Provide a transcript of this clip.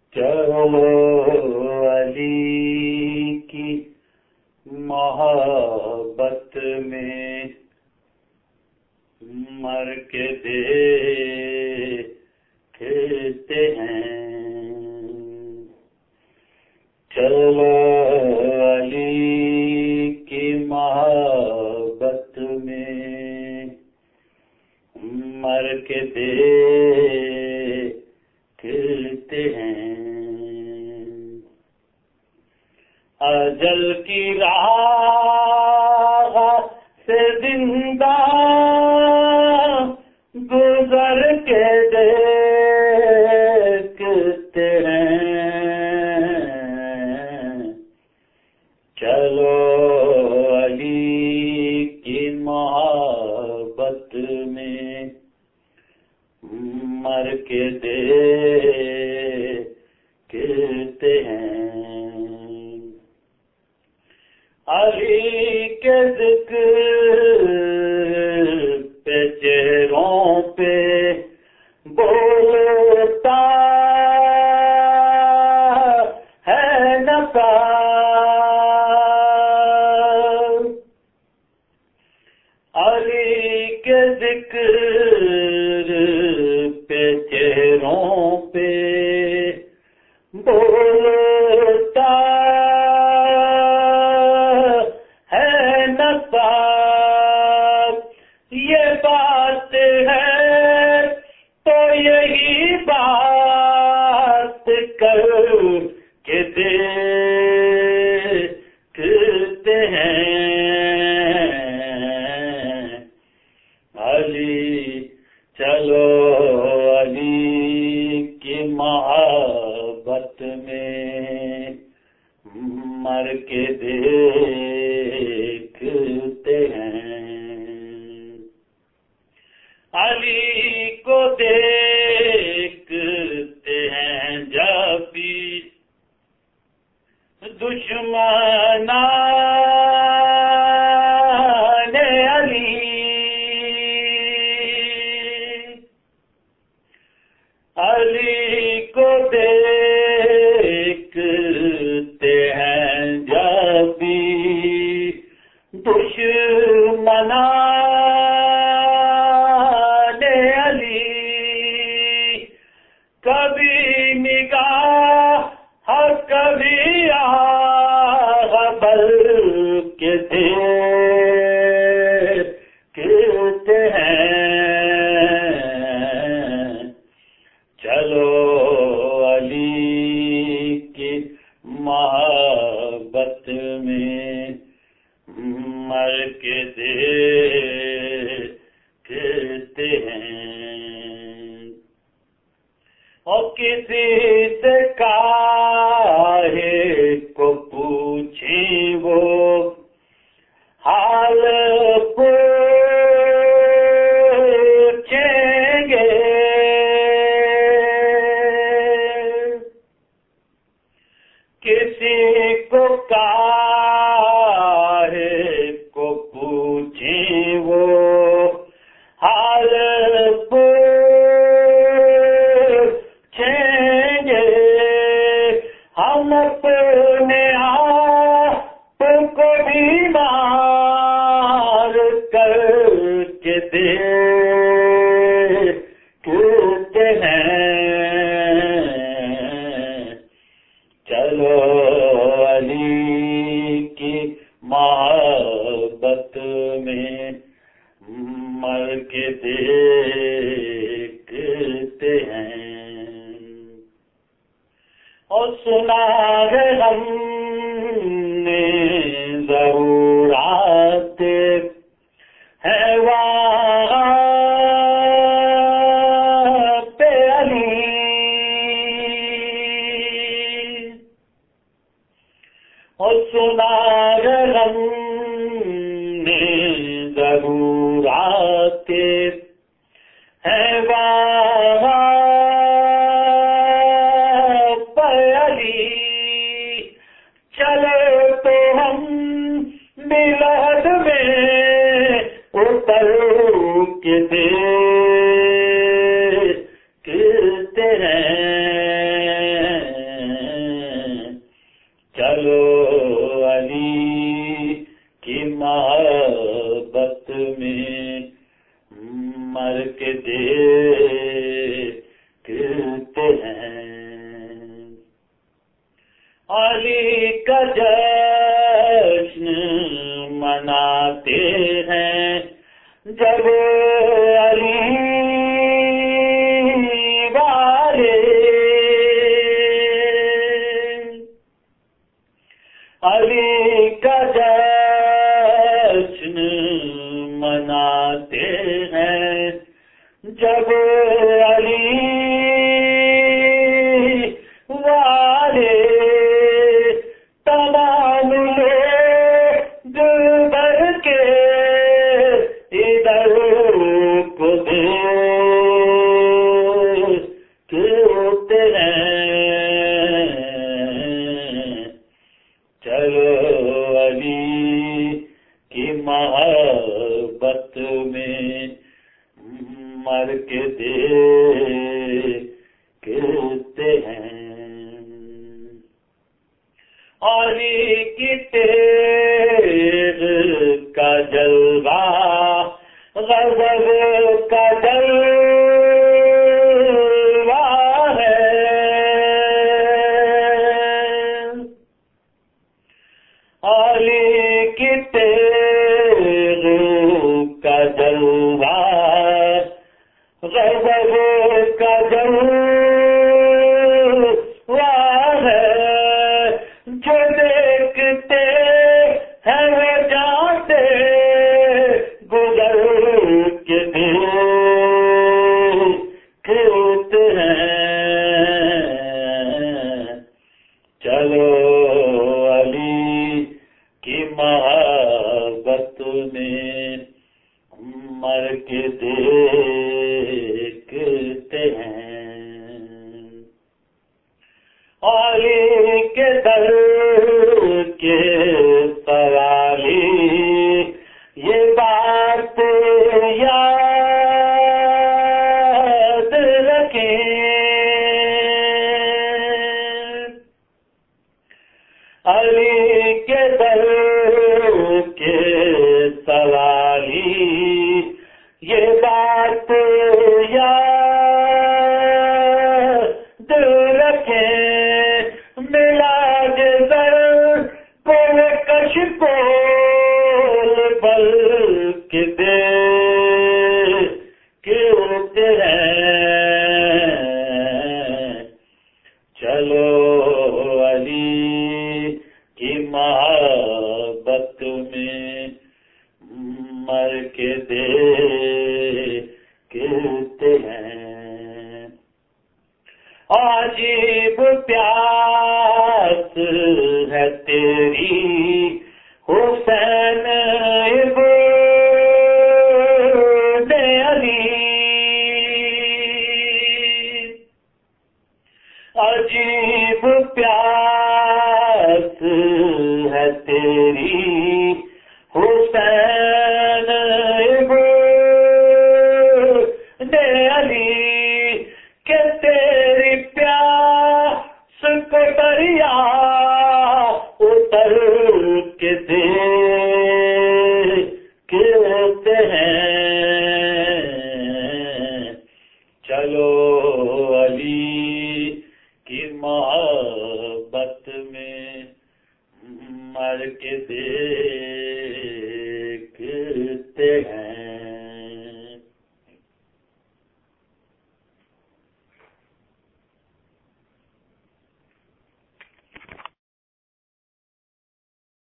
چلو علی کی محبت میں مر کے دیکھتے ہیں. چلو علی کی محبت میں مر کے دیکھتے ہیں. اجل کی راہ سے زندہ گزر کے دیکھتے ہیں. چلو علی کی محبت میں مر کے دیکھتے ہیں. علی کے ذکر پہ چہروں پہ بولتا ہے نثار. علی کے ذکر پہ چہروں پہ بولتا یہ بات ہے تو یہی بات کر کے دیکھتے ہیں. علی چلو علی کی محبت میں مر کے دیکھتے ہیں. علی کو دیکھتے ہیں جب بھی دشمنان علی. علی کو دیکھتے ہیں جب بھی دشمنان کبھی نگاہ ہر کبھی بل کے دیکھتے ہیں. چلو علی کی محبت میں مر کے دیکھتے ہیں. اور کسی سے کاہے کو پوچھیں وہ حال پوچھیں گے. کسی کو کاہے کو پوچھیں وہ حال ہم اپنے آپ کو بیمار کر کے دیکھتے ہیں. چلو علی کی محبت میں مر کے دیکھتے ہیں. اور سنا ہے ہم نے ضرورات ہے وہاں پہ علی. اور سنا ہے ہم نے ضرورات ہے وہاں کرتے ہیں، علی کا جشن مناتے ہیں جب علی والے، علی کا جشن مناتے ہیں جب علی والے، تمام لوگ بھر کے ادھر کو دیکھتے ہیں، چلو علی کی محبت میں مر کے دیکھتے ہیں، علی کی تیغ کا جلوہ غضب کا جلوہ ہے، علی کی تیغ کا جلوہ غضب کا جلوہ ہے، جو دیکھتے ہیں وہ جاتے گزر کے دیکھتے ہیں، چلو علی کی محبت میں مر کے دیکھتے ہیں، علی کے در کے سوالی یہ بات یاد رکھیں، علی کے در کے سوالی یہ بات یاد رکھیں، ملا جزر کو کش کو بل کے دیکھتے ہیں، چلو علی کی محبت میں مر کے دیکھتے ہیں، عجیب پیاس ہے تیری حسین ابن علی، عجیب پیاس ہے تیری حسین ابن علی، کہ تیری پیاس کو دریا اتر کے دیکھتے ہیں، چلو علی کی محبت میں مر کے دیکھتے ہیں۔